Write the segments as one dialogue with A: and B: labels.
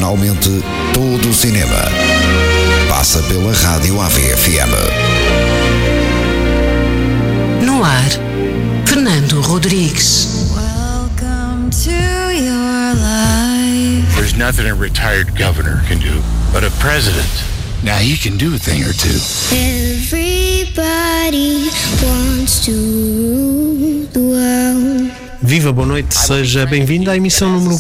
A: Realmente todo o cinema passa pela Rádio AVFM.
B: No ar, Fernando Rodrigues.
C: Welcome to your life.
D: There's nothing a retired governor can do, but a president, now he can do a thing or two.
C: Everybody wants to rule the world.
E: Viva, boa noite, seja bem-vindo à emissão número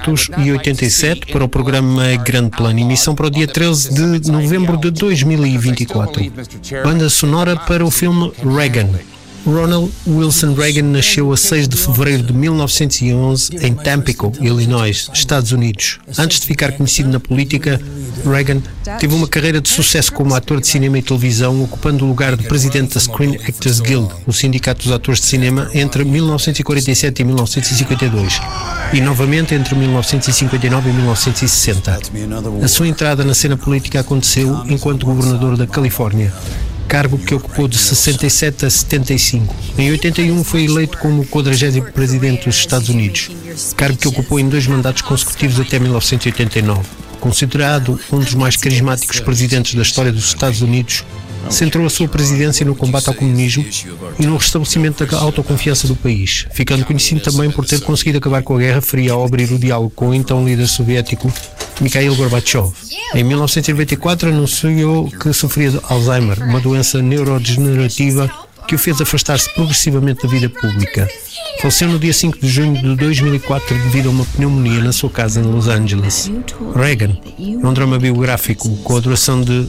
E: 587 para o programa Grande Plano, emissão para o dia 13 de novembro de 2024. Banda sonora para o filme Reagan. Ronald Wilson Reagan nasceu a 6 de fevereiro de 1911 em Tampico, Illinois, Estados Unidos. Antes de ficar conhecido na política, Reagan teve uma carreira de sucesso como ator de cinema e televisão, ocupando o lugar de presidente da Screen Actors Guild, o sindicato dos atores de cinema, entre 1947 e 1952, e novamente entre 1959 e 1960. A sua entrada na cena política aconteceu enquanto governador da Califórnia, cargo que ocupou de 67 a 75. Em 81 foi eleito como o 40º presidente dos Estados Unidos, cargo que ocupou em 2 mandatos consecutivos até 1989. Considerado um dos mais carismáticos presidentes da história dos Estados Unidos, centrou a sua presidência no combate ao comunismo e no restabelecimento da autoconfiança do país, ficando conhecido também por ter conseguido acabar com a Guerra Fria ao abrir o diálogo com o então líder soviético Mikhail Gorbachev. Em 1994 anunciou que sofria de Alzheimer, uma doença neurodegenerativa que o fez afastar-se progressivamente da vida pública. Faleceu no dia 5 de junho de 2004 devido a uma pneumonia na sua casa em Los Angeles. Reagan é um drama biográfico com a duração de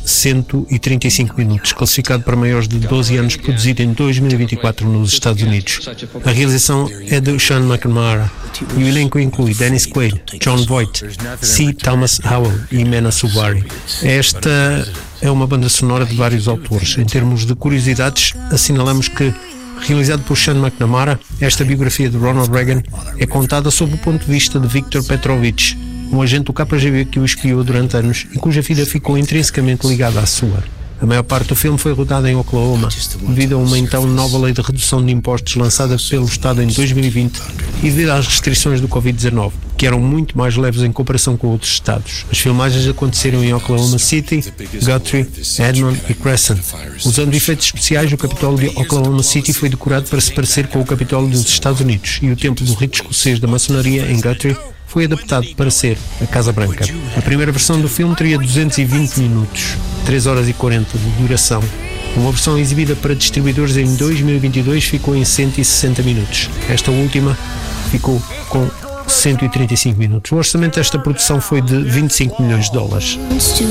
E: 135 minutos, classificado para maiores de 12 anos, produzido em 2024 nos Estados Unidos. A realização é de Sean McNamara e o elenco inclui Dennis Quaid, John Voight, C. Thomas Howell e Mena Suvari. Esta é uma banda sonora de vários autores. Em termos de curiosidades, assinalamos que, realizado por Sean McNamara, esta biografia de Ronald Reagan é contada sob o ponto de vista de Viktor Petrovich, um agente do KGB que o espiou durante anos e cuja vida ficou intrinsecamente ligada à sua. A maior parte do filme foi rodada em Oklahoma, devido a uma então nova lei de redução de impostos lançada pelo Estado em 2020 e devido às restrições do Covid-19, que eram muito mais leves em comparação com outros estados. As filmagens aconteceram em Oklahoma City, Guthrie, Edmond e Crescent. Usando efeitos especiais, o Capitólio de Oklahoma City foi decorado para se parecer com o Capitólio dos Estados Unidos e o templo do rito escocês da maçonaria em Guthrie foi adaptado para ser a Casa Branca. A primeira versão do filme teria 220 minutos, 3 horas e 40 de duração. Uma versão exibida para distribuidores em 2022 ficou em 160 minutos. Esta última ficou com 135 minutos. O orçamento desta produção foi de 25 milhões de dólares.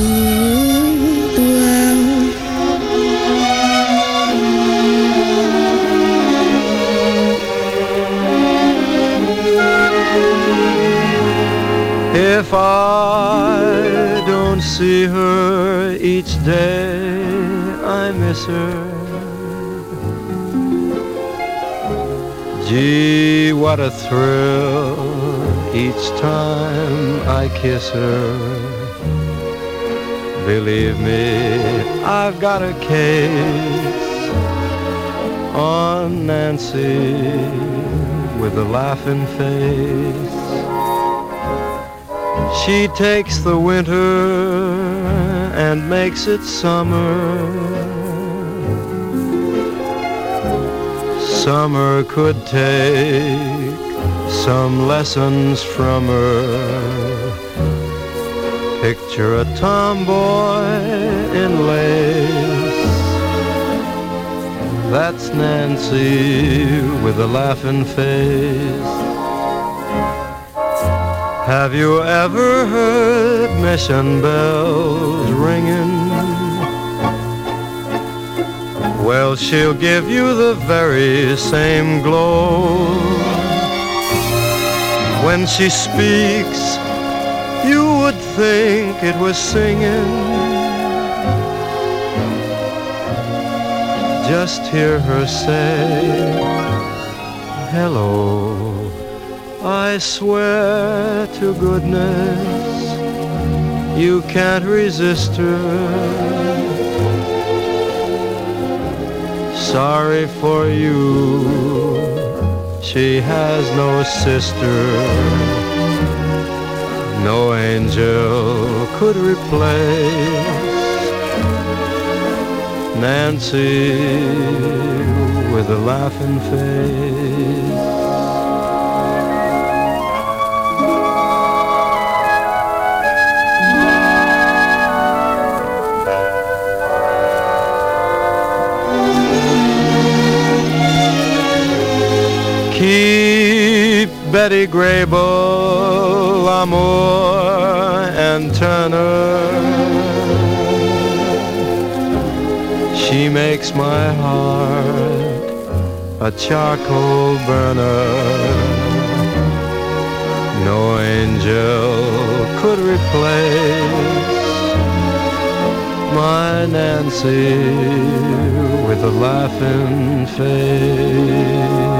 F: If I don't see her each day, I miss her. Gee, what a thrill each time I kiss her. Believe me, I've got a case on Nancy with a laughing face. She takes the winter and makes it summer. Summer could take some lessons from her. Picture a tomboy in lace. That's Nancy with a laughing face. Have you ever heard mission bells ringing? Well, she'll give you the very same glow. When she speaks, you would think it was singing. Just hear her say, hello. I swear to goodness, you can't resist her. Sorry for you, she has no sister. no angel could replace Nancy with a laughing face. Keep Betty Grable, Amour, and Turner. She makes my heart a charcoal burner. No angel could replace my Nancy with a laughing face.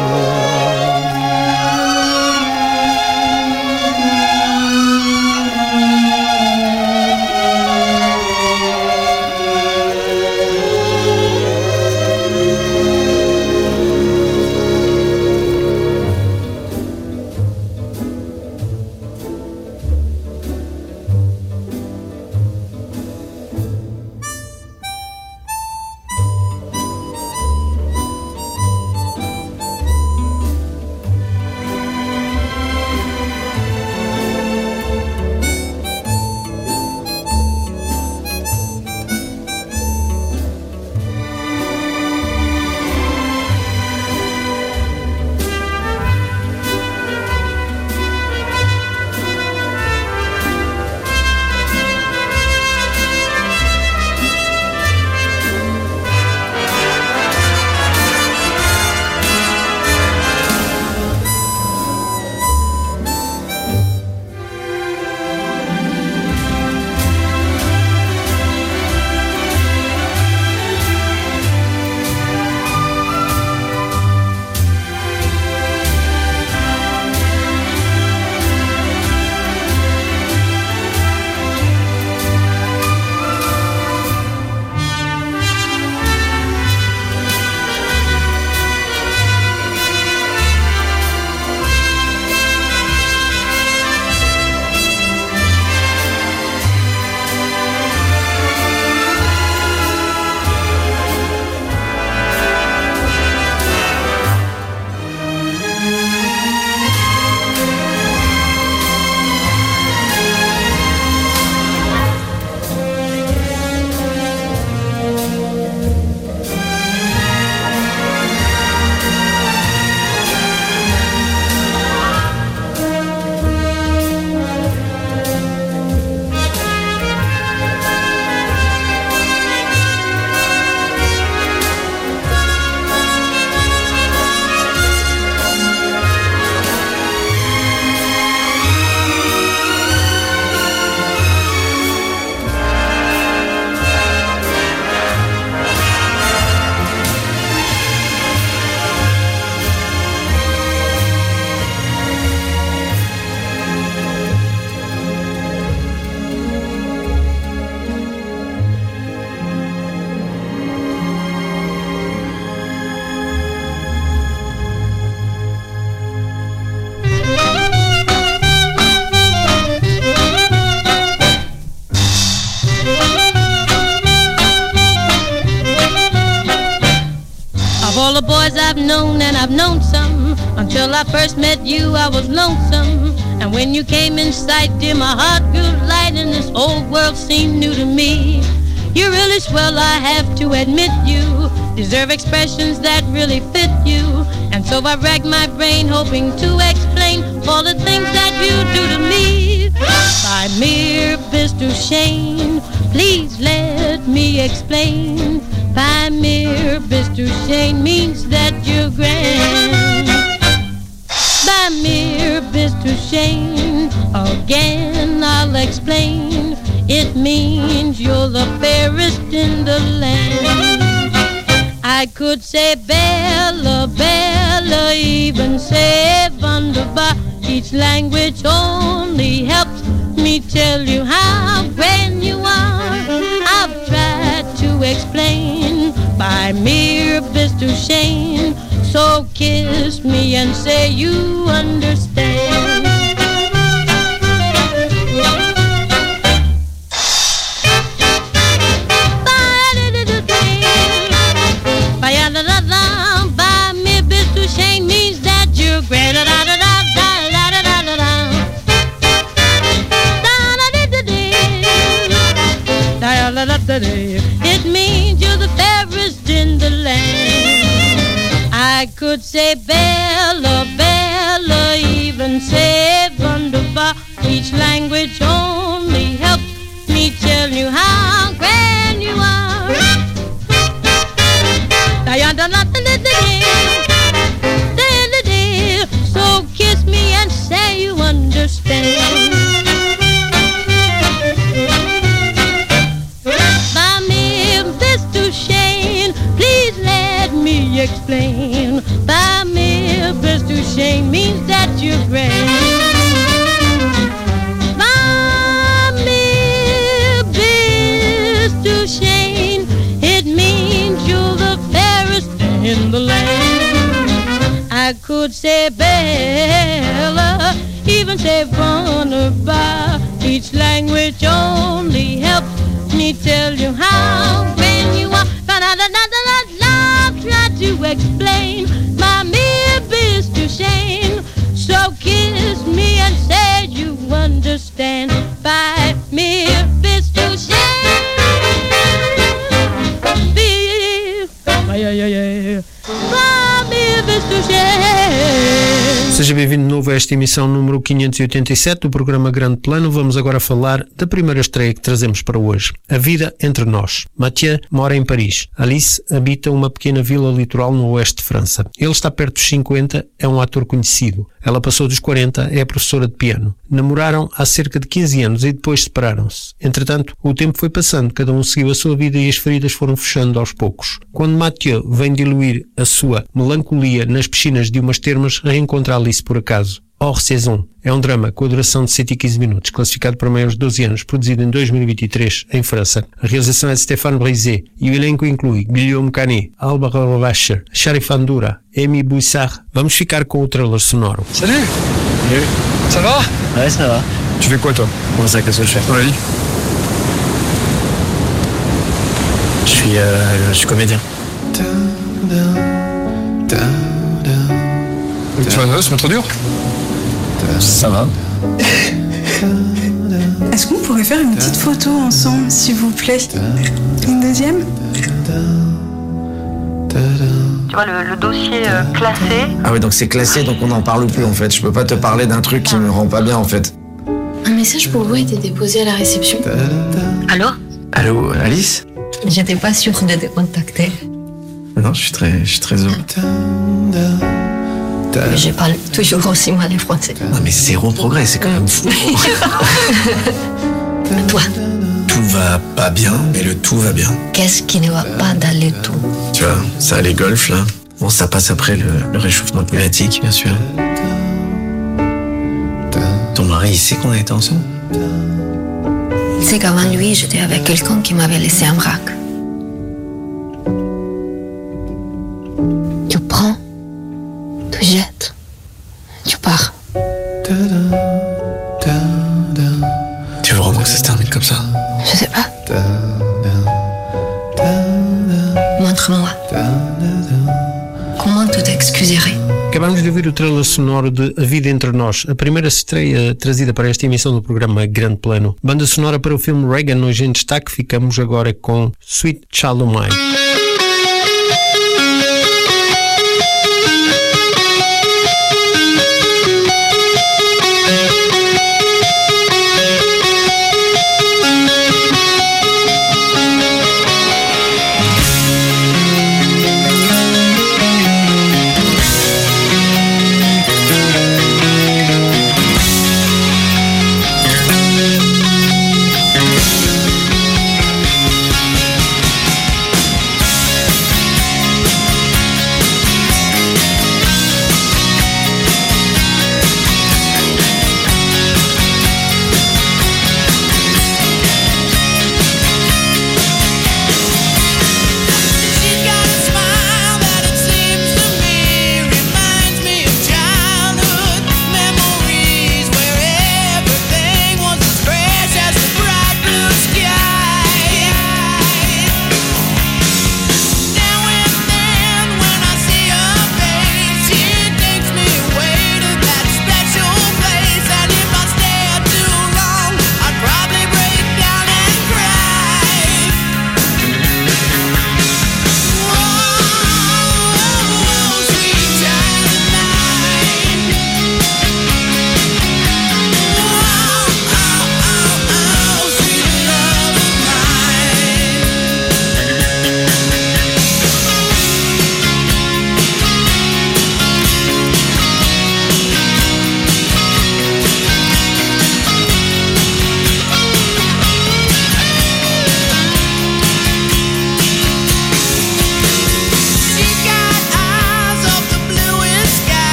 G: I've known, and I've known some. Until I first met you, I was lonesome. And when you came in sight, dear, my heart grew light, and this old world seemed new to me. You're really swell, I have to admit. You deserve expressions that really fit you. And so I racked my brain hoping to explain all the things that you do to me. By mere Mr. Shane, please let me explain. By mere Mr. Shane means that you're grand. By mere Mr. Shane, again I'll explain. It means you're the fairest in the land. I could say Bella, Bella, even say wunderbar. Each language only helps me tell you how grand you are. I've tried to explain by mere Mr. Shane. So kiss me and say you understand. I could say Bella, Bella, even say wunderbar. Each language only helps me tell you how grand you are. So kiss me and say you understand. By me, Mr. Shane, please let me explain. By me, Mr. Shane means that you're grand. By me, Mr. Shane, it means you're the fairest in the land. I could say Bella, even say wunderbar. Each language only helps me tell you how grand you are. But I try to explain my mere Mr. Shane. So kiss me and say you understand. By mere Mr. Shane.
E: Seja bem-vindo de novo a esta emissão número 587 do programa Grande Plano. Vamos agora falar da primeira estreia que trazemos para hoje, A Vida Entre Nós. Mathieu mora em Paris. Alice habita uma pequena vila litoral no oeste de França. Ele está perto dos 50, é um ator conhecido. Ela passou dos 40, é professora de piano. Namoraram há cerca de 15 anos e depois separaram-se. Entretanto, o tempo foi passando, cada um seguiu a sua vida e as feridas foram fechando aos poucos. Quando Mathieu vem diluir a sua melancolia nas piscinas de umas termas, reencontra Alice por acaso. Hors Saison é um drama com a duração de 115 minutos, classificado para maiores de 12 anos, produzido em 2023 em França. A realização é de Stéphane Brisé e o elenco inclui Guillaume Canet, Alba Rohrwacher, Sharif Andoura, Amy Bouissard. Vamos ficar com o trailer sonoro.
H: Salut. Salut. Ça va?
I: Ouais, ça va.
H: Tu fais quoi toi?
I: Comment ça, qu'est-ce que je fais?
H: Oui.
I: Je suis comédien.
H: Tu vas se mettre dur?
I: Ça va.
J: Est-ce qu'on pourrait faire une petite photo ensemble, s'il vous plaît? Une deuxième?
K: Tu vois, le dossier classé.
I: Ah oui, donc c'est classé, donc on n'en parle plus en fait. Je peux pas te parler d'un truc qui me rend pas bien en fait.
L: Un message pour vous a été déposé à la réception.
K: Allô?
I: Allô, Alice?
L: J'étais pas sûre de te contacter.
I: Non, je suis très heureux.
L: Je parle toujours aussi mal le français.
I: Non mais zéro progrès, c'est quand même fou.
L: Toi?
I: Tout va pas bien, mais le tout va bien.
L: Qu'est-ce qui ne va pas dans le tout?
I: Tu vois, ça les golfs là. Bon, ça passe après le réchauffement climatique, bien sûr. Ton mari, il sait qu'on a été ensemble?
L: Il sait qu'avant lui, j'étais avec quelqu'un qui m'avait laissé en vrac. Tu prends, tu jettes, tu pars.
I: Tu veux vraiment que ça se termine comme ça?
L: Je sais pas. Montre-moi. Comment tu t'excuserais?
E: Acabamos de ouvir o trailer sonoro de A Vida Entre Nós, a primeira estreia trazida para esta emissão do programa Grande Plano. Banda sonora para o filme Reagan, hoje em destaque. Ficamos agora com Sweet Child O' Mine.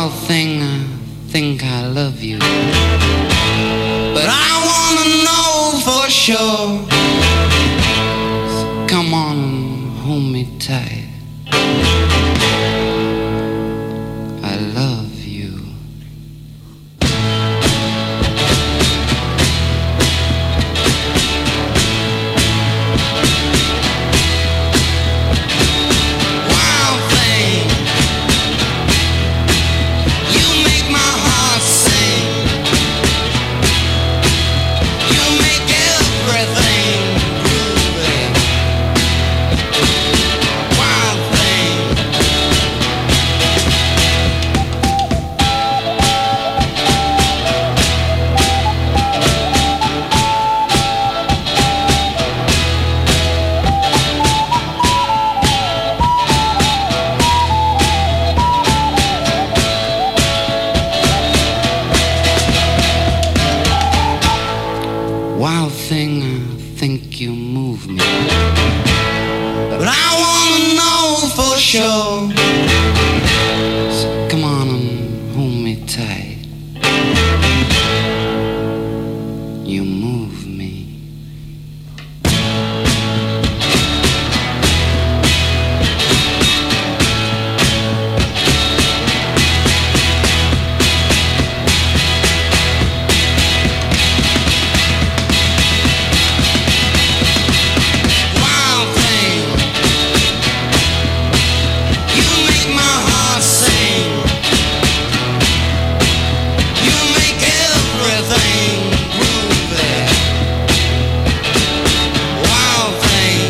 M: Wild thing, I think I love you, but I wanna know for sure. So come on and hold me tight. I love you. Wild thing, you make my heart sing. You make everything groovy. Wild thing. Wild thing, I think you move me, but I wanna know for sure. So come on and hold me tight. You move me. Wild thing, you make my heart sing. You make everything groovy. Wild thing,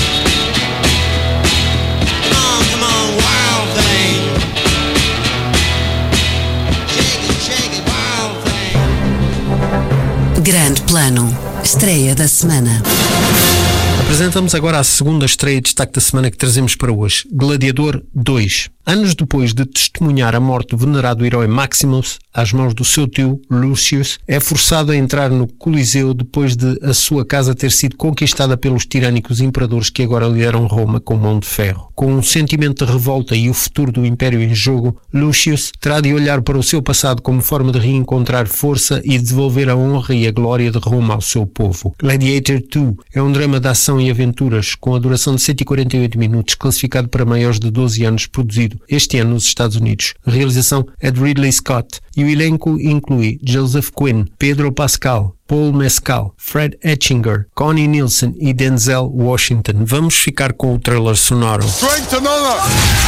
M: come on, wild thing. Shake it, wild thing.
B: Grande Plano, estreia da semana.
E: Apresentamos agora a segunda estreia e destaque da semana que trazemos para hoje, Gladiador 2. Anos depois de testemunhar a morte do venerado herói Maximus, às mãos do seu tio, Lucius, é forçado a entrar no Coliseu depois de a sua casa ter sido conquistada pelos tirânicos imperadores que agora lideram Roma com mão de ferro. Com um sentimento de revolta e o futuro do Império em jogo, Lucius terá de olhar para o seu passado como forma de reencontrar força e devolver a honra e a glória de Roma ao seu povo. Gladiator 2 é um drama de ação e aventuras com a duração de 148 minutos, classificado para maiores de 12 anos, produzido este ano nos Estados Unidos. A realização é de Ridley Scott e o elenco inclui Joseph Quinn, Pedro Pascal, Paul Mescal, Fred Etchinger, Connie Nielsen e Denzel Washington. Vamos ficar com o trailer sonoro.
N: Strength and honor!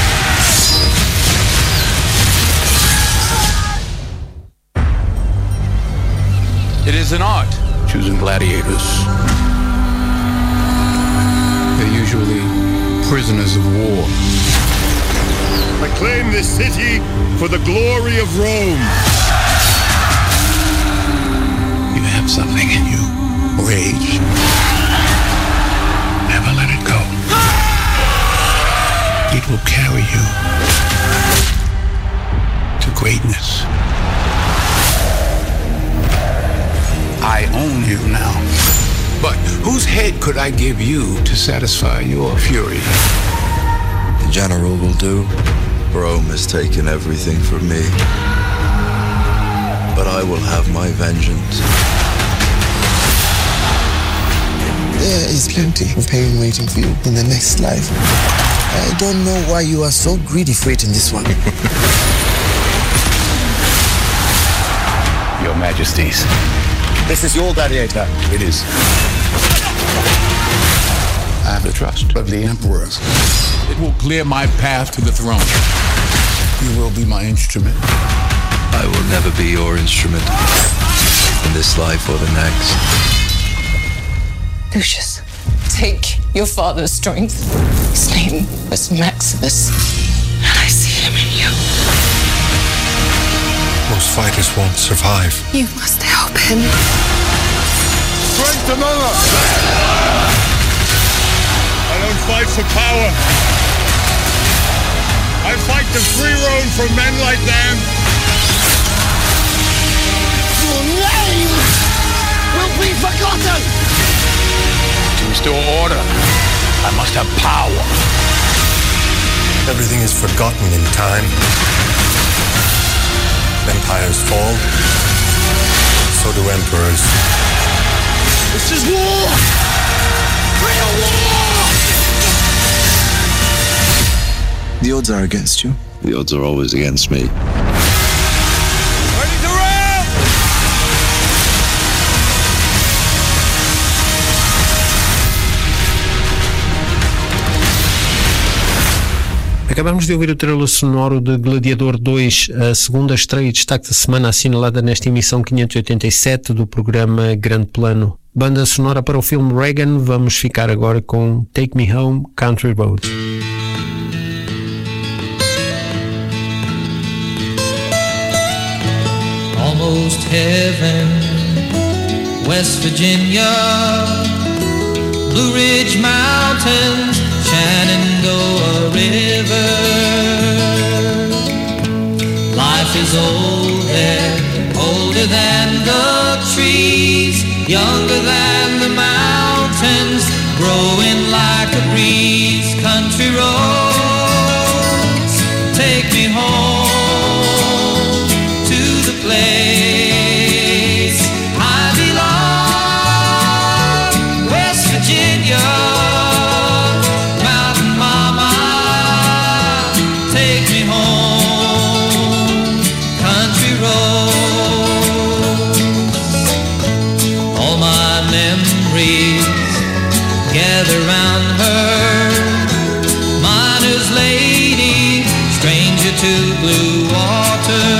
D: It is an art, choosing gladiators. They're usually prisoners of war.
N: I claim this city for the glory of Rome.
D: You have something in you. Rage. Never let it go. It will carry you to greatness. I own you now. But whose head could I give you to satisfy your fury?
O: The general will do. Rome has taken everything from me. But I will have my vengeance.
P: There is plenty of pain waiting for you in the next life. I don't know why you are so greedy for it in this one.
D: Your Majesties.
N: This is your gladiator.
D: It is. I have the trust of the emperors. It will clear my path to the throne. You will be my instrument.
O: I will never be your instrument in this life or the next.
Q: Lucius, take your father's strength. His name was Maximus, and I see him in you.
R: Most fighters won't survive.
Q: You must help him.
N: Strength and honor! I don't fight for power. I fight to free Rome from men like them.
S: Your name will be forgotten.
D: To restore order, I must have power.
R: Everything is forgotten in time. Empires fall, so do emperors.
S: This is war! Real war!
P: The odds are against you.
O: The odds are always against me.
E: Acabamos de ouvir o trailer sonoro de Gladiador 2, a segunda estreia e destaque da semana assinalada nesta emissão 587 do programa Grande Plano. Banda sonora para o filme Reagan, vamos ficar agora com Take Me Home, Country Road.
T: Almost heaven, West Virginia, Blue Ridge Mountains, Shenandoah River. Life is old there, older than the trees, younger than the mountains, growing like a breeze. Country roads, take me home to the place I belong, West Virginia. Gather round her, miner's lady, stranger to blue water.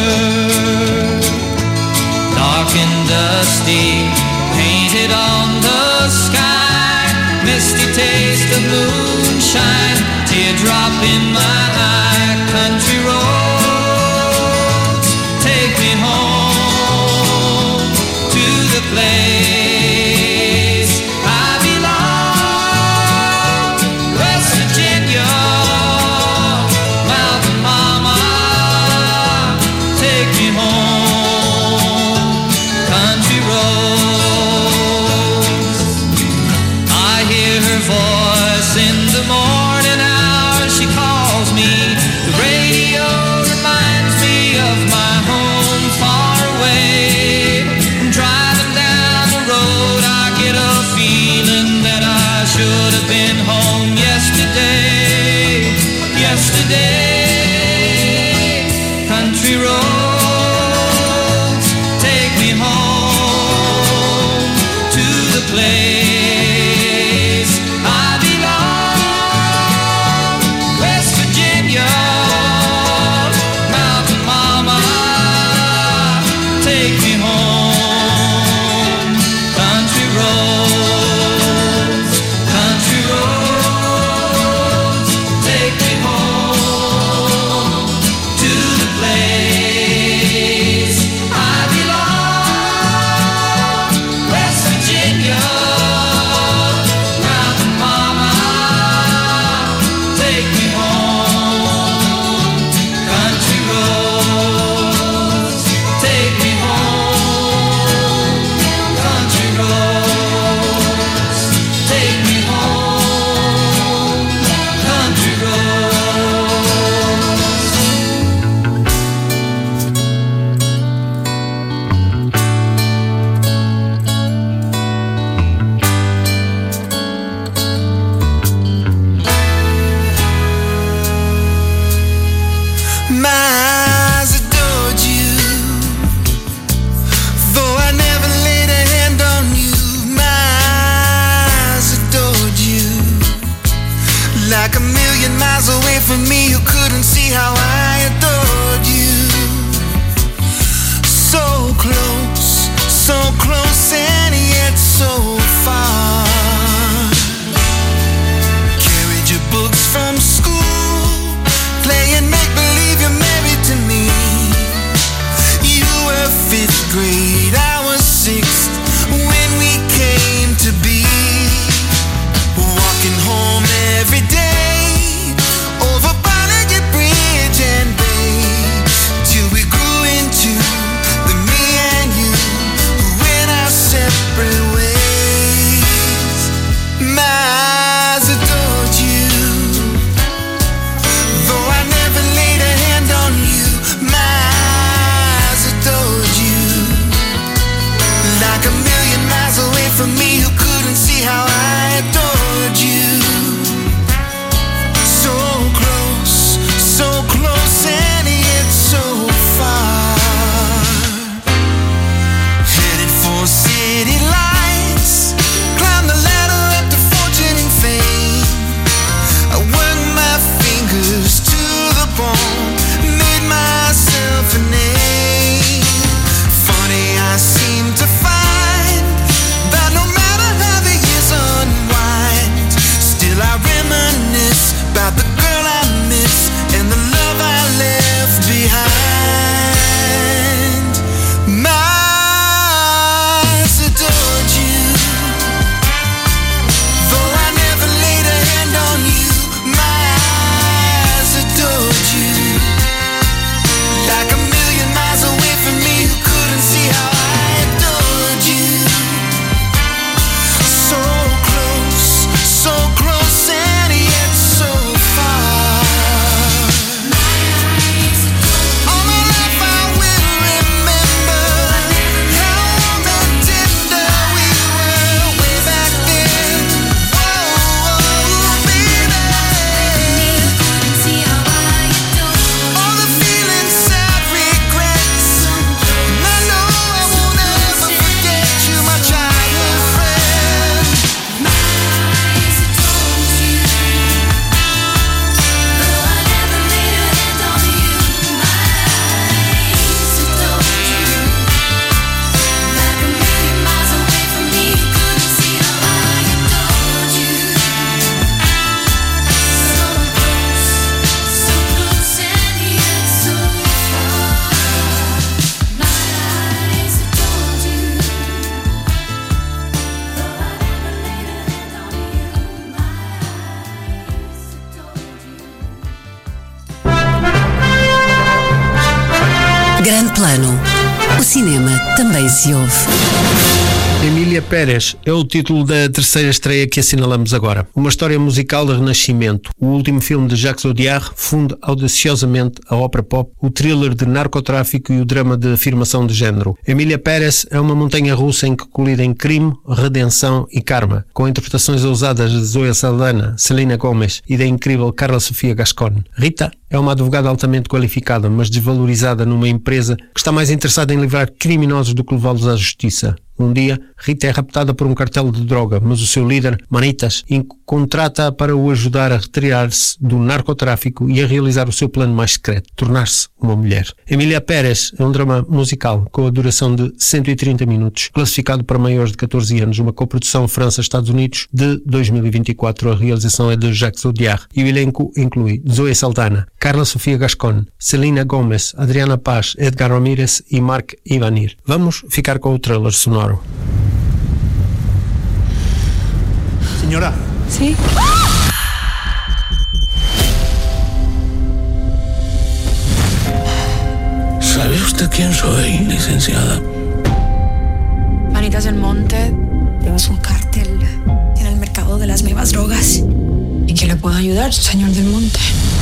T: Dark and dusty, painted on the sky, misty taste of moonshine, teardrop in my eye. Country roads, take me home to the place place
B: Grande Plano. O cinema também se ouve.
E: Emília Pérez é o título da terceira estreia que assinalamos agora. Uma história musical de renascimento. O último filme de Jacques Audiard funde audaciosamente a ópera pop, o thriller de narcotráfico e o drama de afirmação de género. Emília Pérez é uma montanha russa em que colidem crime, redenção e karma, com interpretações ousadas de Zoe Saldana, Selena Gomez e da incrível Carla Sofia Gascon. Rita é uma advogada altamente qualificada, mas desvalorizada numa empresa que está mais interessada em livrar criminosos do que levá-los à justiça. Um dia, Rita é raptada por um cartel de droga, mas o seu líder, Manitas, contrata-a para o ajudar a retirar-se do narcotráfico e a realizar o seu plano mais secreto, tornar-se uma mulher. Emília Pérez é um drama musical com a duração de 130 minutos, classificado para maiores de 14 anos, uma coprodução França-Estados Unidos de 2024. A realização é de Jacques Audiard e o elenco inclui Zoe Saldana, Carla Sofia Gascon, Selena Gomez, Adriana Paz, Edgar Ramírez e Marc Ivanir. Vamos ficar com o trailer sonoro.
U: Señora.
J: ¿Sí?
U: ¿Sabe usted quién soy, licenciada?
J: Manitas del Monte. Tenemos un cártel en el mercado de las nuevas drogas. ¿Y qué le puedo ayudar, señor del Monte?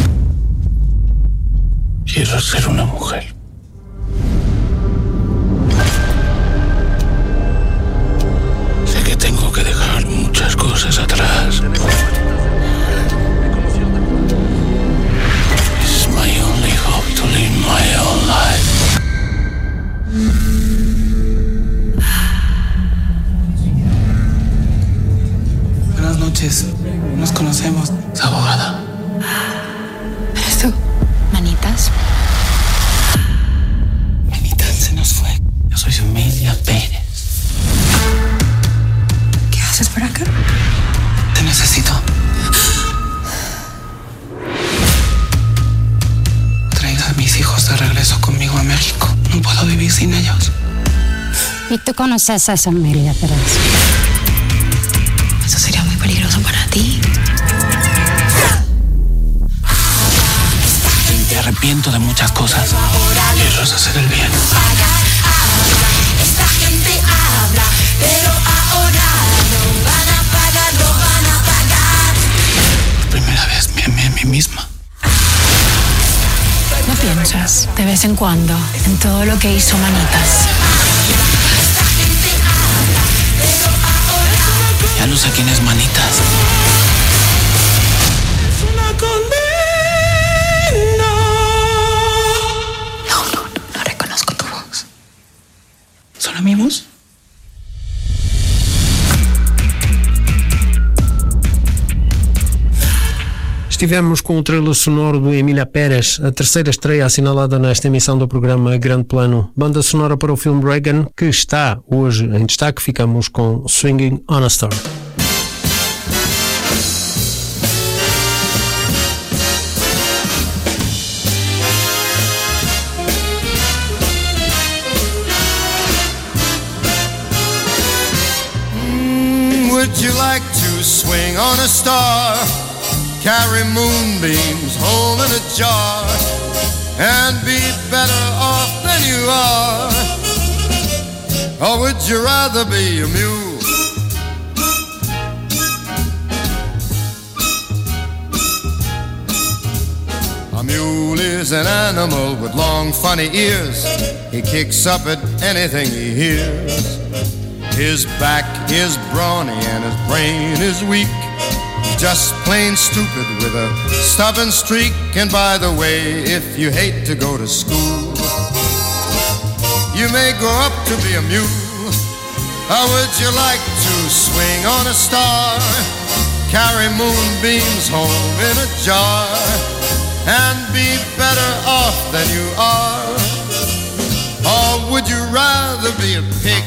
U: Quiero ser una mujer. Sé que tengo que dejar muchas cosas atrás. It's my only hope to live my own life.
V: Buenas noches. Nos conocemos.
U: Es abogada.
J: ¿Eres tú? ¿Manitas?
V: Manitas se nos fue.
U: Yo soy Emília Pérez.
J: ¿Qué haces por acá?
V: Te necesito. Traiga a mis hijos de regreso conmigo a México. No puedo vivir sin ellos.
L: ¿Y tú conoces a esa Emília Pérez?
J: Eso sería muy peligroso para ti.
U: Me arrepiento de muchas cosas. Quiero hacer el bien.
S: Esta gente habla, pero ahora no van a pagar, no van a pagar.
U: Por primera vez me amé a mí misma.
J: ¿No piensas de vez en cuando en todo lo que hizo Manitas?
U: Ya no sé quién es Manitas.
S: Es una condena.
J: No reconozco tu voz.
V: ¿Son amigos?
E: Estivemos com o trailer sonoro do Emília Pérez, a terceira estreia assinalada nesta emissão do programa Grande Plano. Banda sonora para o filme Reagan, que está hoje em destaque. Ficamos com Swinging on a Star.
W: Would you like to swing on a star? Carry moonbeams home in a jar and be better off than you are? Or would you rather be a mule? A mule is an animal with long funny ears. He kicks up at anything he hears. His back is brawny and his brain is weak. Just plain stupid with a stubborn streak. And by the way, if you hate to go to school, you may grow up to be a mule. Or would you like to swing on a star? Carry moonbeams home in a jar and be better off than you are? Or would you rather be a pig?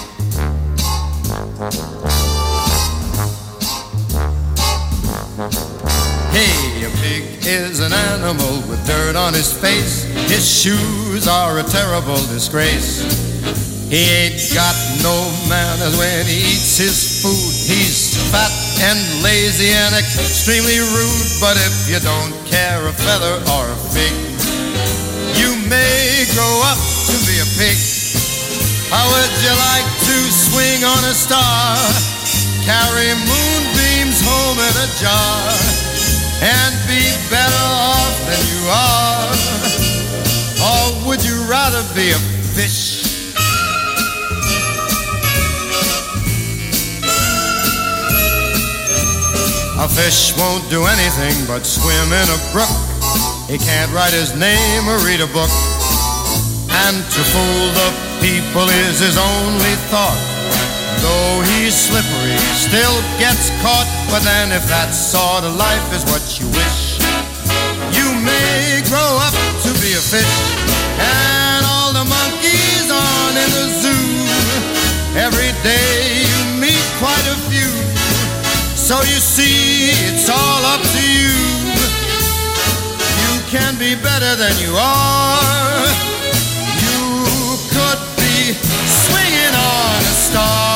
W: Hey, a pig is an animal with dirt on his face. His shoes are a terrible disgrace. He ain't got no manners when he eats his food. He's fat and lazy and extremely rude. But if you don't care a feather or a fig, you may grow up to be a pig. How would you like to swing on a star, carry moonbeams home in a jar, and be better off than you are? Or would you rather be a fish? A fish won't do anything but swim in a brook. He can't write his name or read a book. And to fool the people is his only thought. Though he's slippery, still gets caught. But then if that sort of life is what you wish, you may grow up to be a fish. And all the monkeys on in the zoo, every day you meet quite a few. So you see, it's all up to you. You can be better than you are. You could be swinging on a star.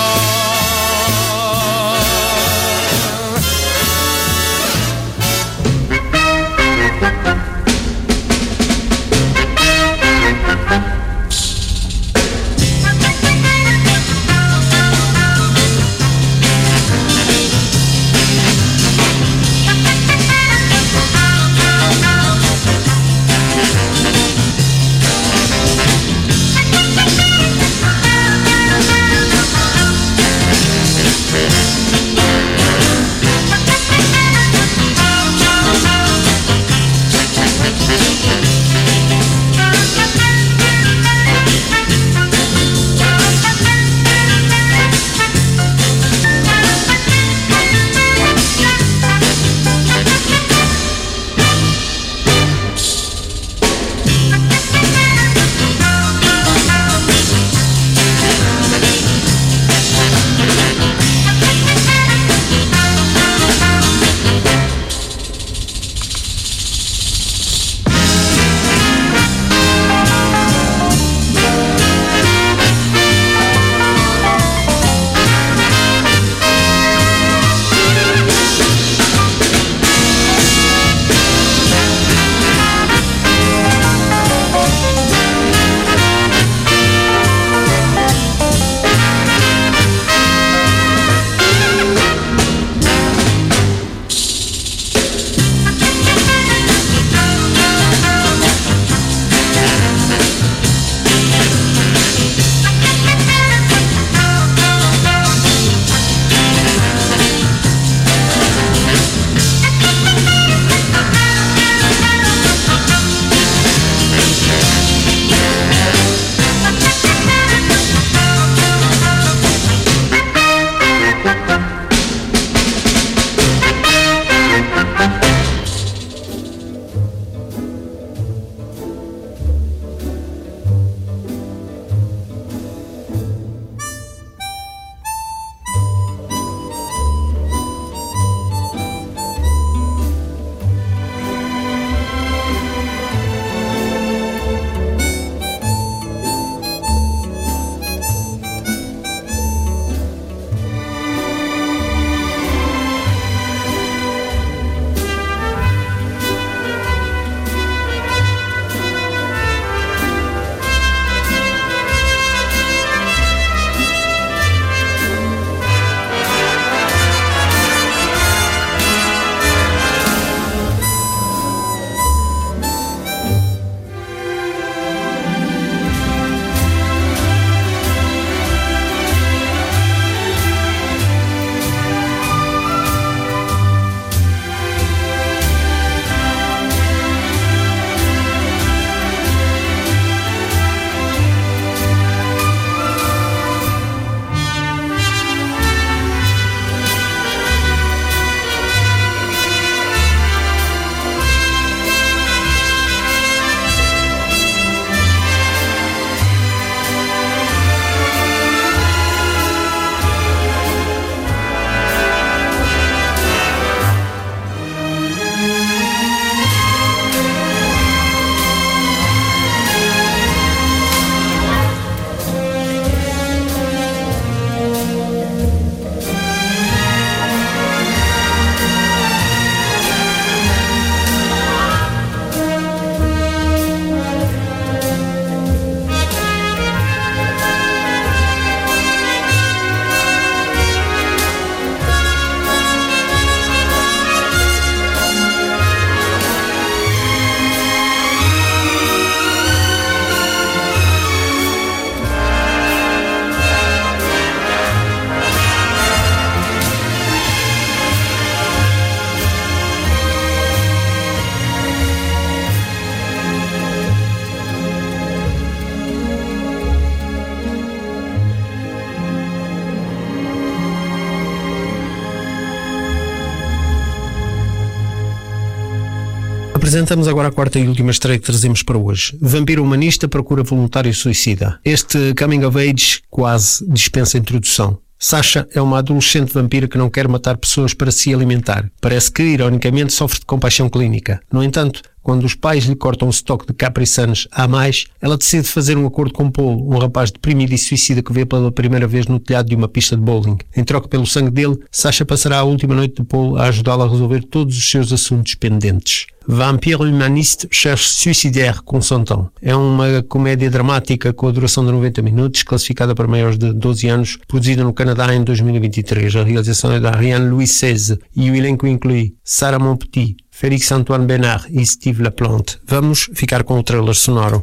E: Apresentamos agora a quarta e última estreia que trazemos para hoje. Vampiro humanista procura voluntário suicida. Este coming of age quase dispensa introdução. Sasha é uma adolescente vampira que não quer matar pessoas para se alimentar. Parece que, ironicamente, sofre de compaixão clínica. No entanto, quando os pais lhe cortam o estoque de Capri-Suns a mais, ela decide fazer um acordo com Paul, um rapaz deprimido e suicida que vê pela primeira vez no telhado de uma pista de bowling. Em troca pelo sangue dele, Sasha passará a última noite de Paul a ajudá-la a resolver todos os seus assuntos pendentes. Vampire humaniste cherche suicidaire consentant. É uma comédia dramática com a duração de 90 minutos, classificada para maiores de 12 anos, produzida no Canadá em 2023. A realização é da Ariane Louis XVI e o elenco inclui Sarah Monpetit, Félix-Antoine Bénard e Steve Laplante. Vamos ficar com o trailer sonoro.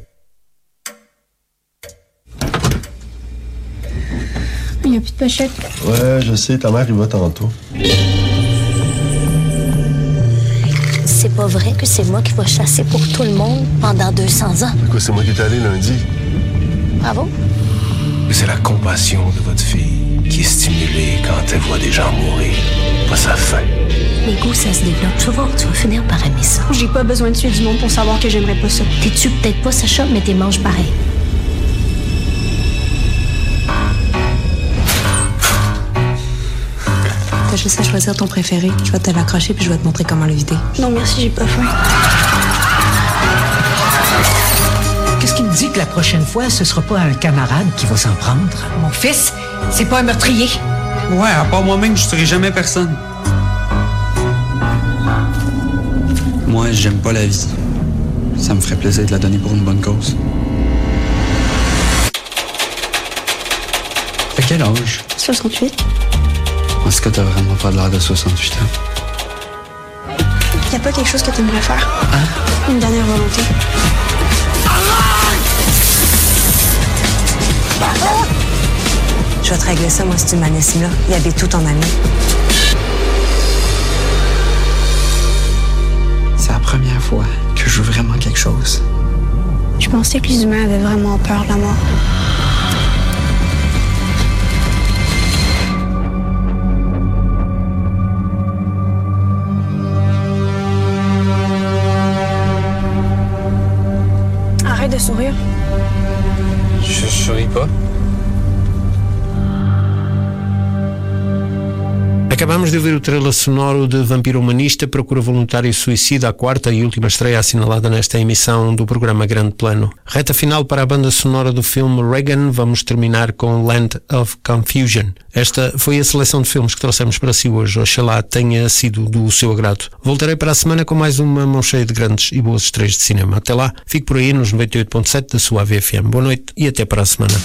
J: Il n'y a plus de pochette.
A: Ouais, je sais, ta mère, il va tantôt.
L: C'est pas vrai que c'est moi qui vais chasser pour tout le monde pendant 200 ans.
A: Pourquoi c'est moi qui est allé lundi?
L: Bravo.
C: C'est la compassion de votre fille qui est stimulée quand elle voit des gens mourir, pas sa faim.
L: Les goûts, ça se développe. Tu vas finir par aimer ça.
J: J'ai pas besoin de tuer du monde pour savoir que j'aimerais pas ça.
L: T'es tues peut-être pas, Sacha, mais t'es manges pareil.
J: T'as juste à choisir ton préféré. Je vais te l'accrocher puis je vais te montrer comment le vider. Non, merci, j'ai pas faim.
F: Qu'est-ce qui me dit que la prochaine fois, ce sera pas un camarade qui va s'en prendre? Mon fils, c'est pas un meurtrier.
V: Ouais, à part moi-même, je tuerai jamais personne. Moi, j'aime pas la vie. Ça me ferait plaisir de la donner pour une bonne cause. T'as quel âge?
J: 68.
V: En ce cas, t'as vraiment pas l'air de 68 ans.
J: Y a pas quelque chose que t'aimerais faire?
V: Hein?
J: Une dernière volonté.
X: Je vais te régler ça, moi, cet humanisme-là. Il habite tout ton ami.
V: C'est la première fois que je veux vraiment quelque chose.
J: Je pensais que les humains avaient vraiment peur de la mort. Arrête de sourire.
V: Je souris pas.
E: Acabamos de ouvir o trailer sonoro de Vampiro Humanista procura voluntário suicida, a quarta e última estreia assinalada nesta emissão do programa Grande Plano. Reta final para a banda sonora do filme Reagan, vamos terminar com Land of Confusion. Esta foi a seleção de filmes que trouxemos para si hoje, oxalá tenha sido do seu agrado. Voltarei para a semana com mais uma mão cheia de grandes e boas estreias de cinema. Até lá, fique por aí nos 98.7 da sua AVFM. Boa noite e até para a semana.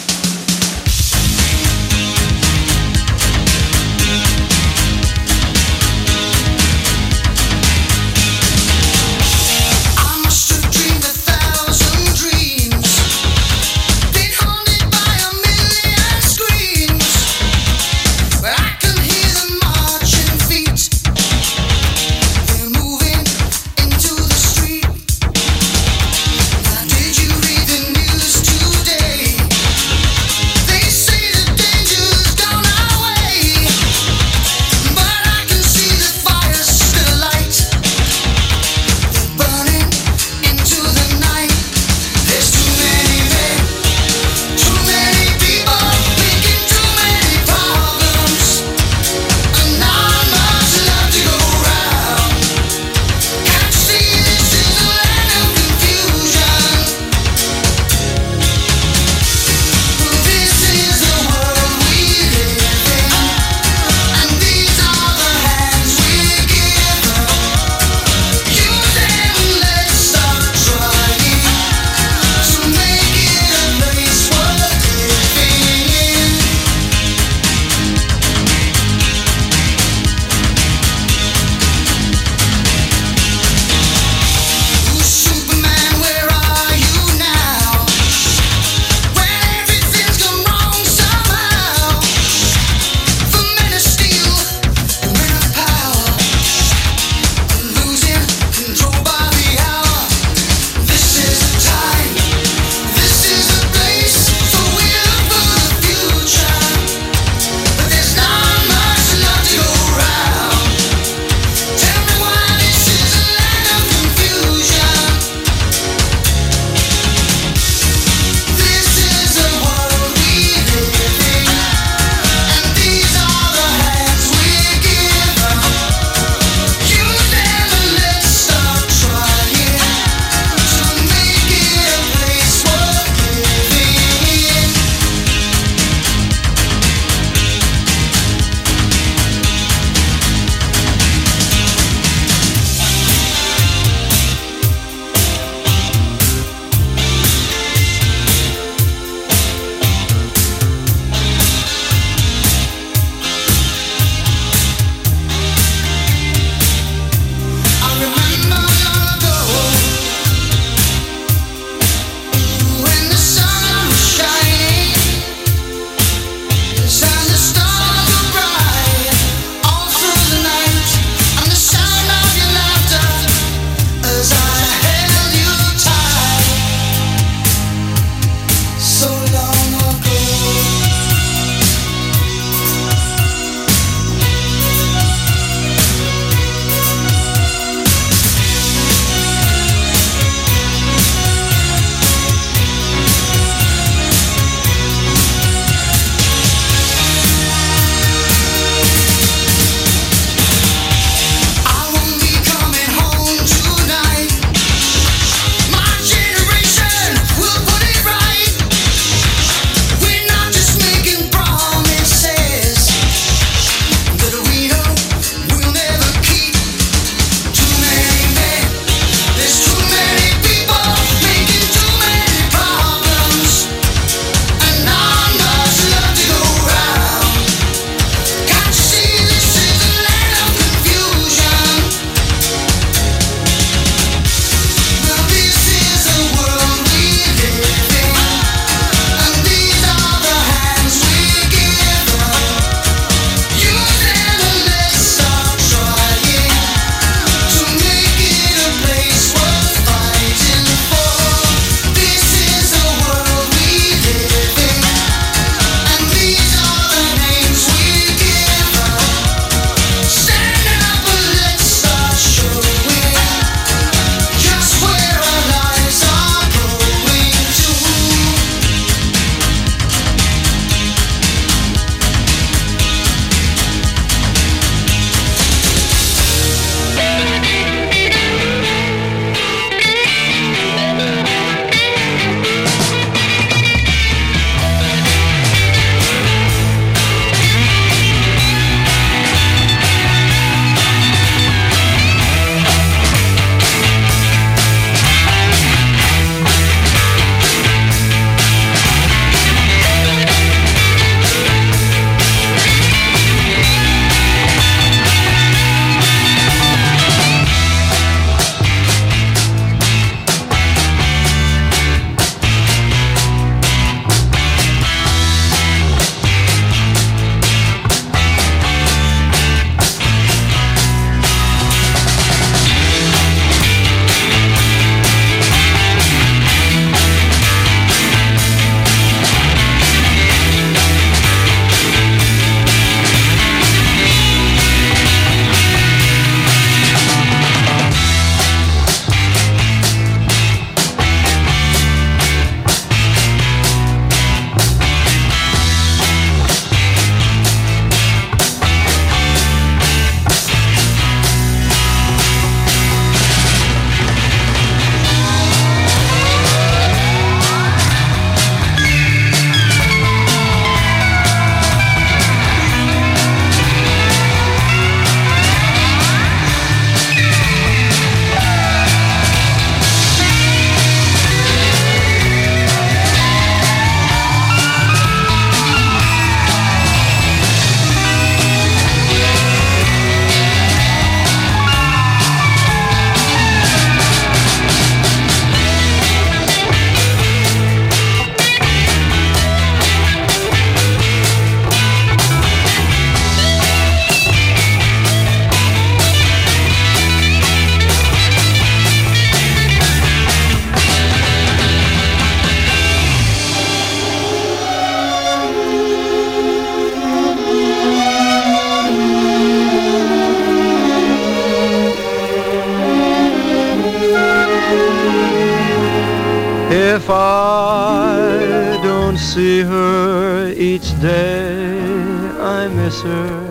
G: If I don't see her each day, I miss her.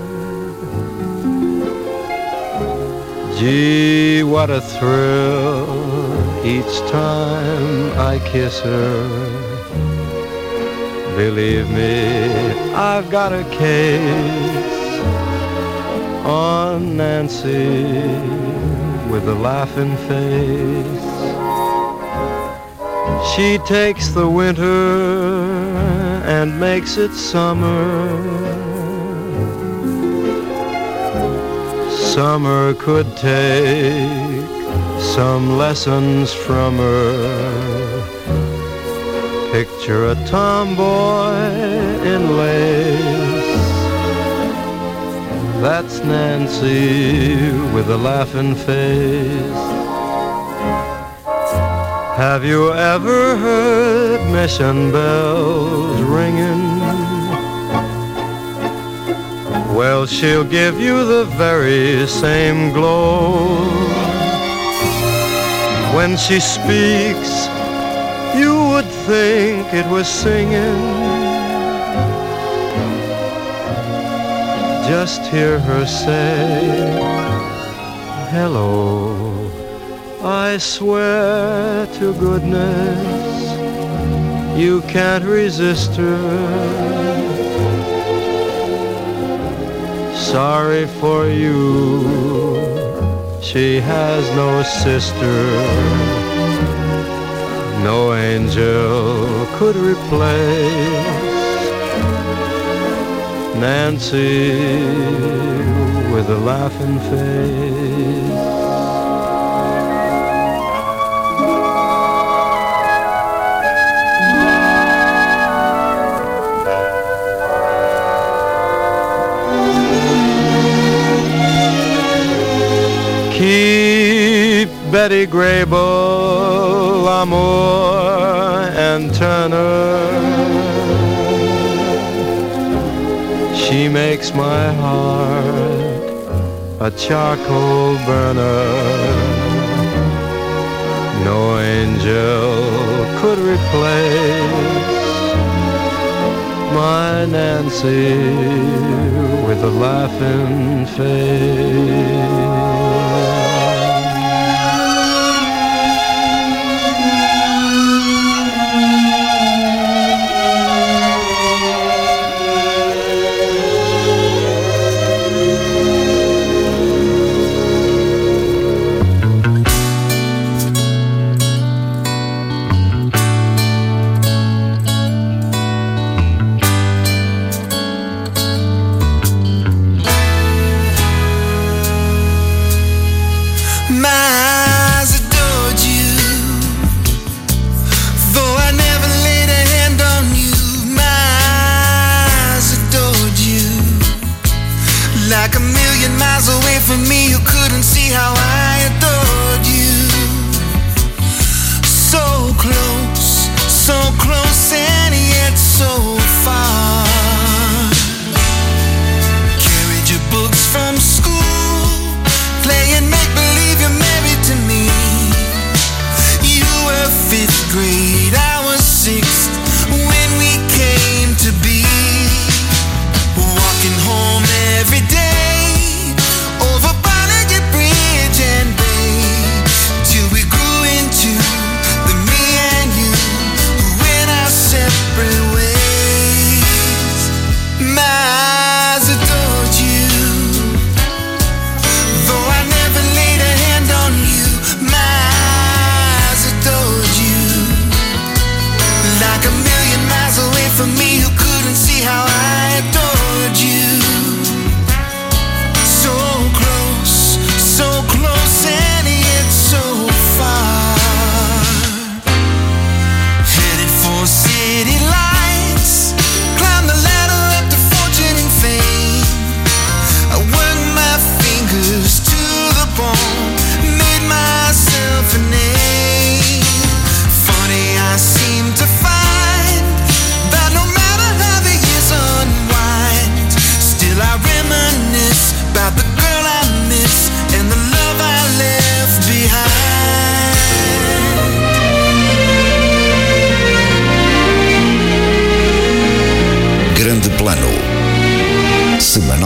G: Gee, what a thrill each time I kiss her. Believe me, I've got a case on Nancy with a laughing face. She takes the winter and makes it summer. Summer could take some lessons from her. Picture a tomboy in lace. That's Nancy with a laughing face. Have you ever heard mission bells ringing? Well, she'll give you the very same glow. When she speaks, you would think it was singing. Just hear her say, hello. I swear to goodness, you can't resist her. Sorry for you, she has no sister. No angel could replace Nancy with a laughing face. Keep Betty Grable, Amour, and Turner. She makes my heart a charcoal burner. No angel could replace my Nancy with a laughing face.
S: Every day over Barnegat Bridge.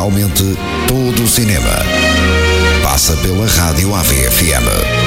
H: Realmente todo o cinema passa pela Rádio AVFM.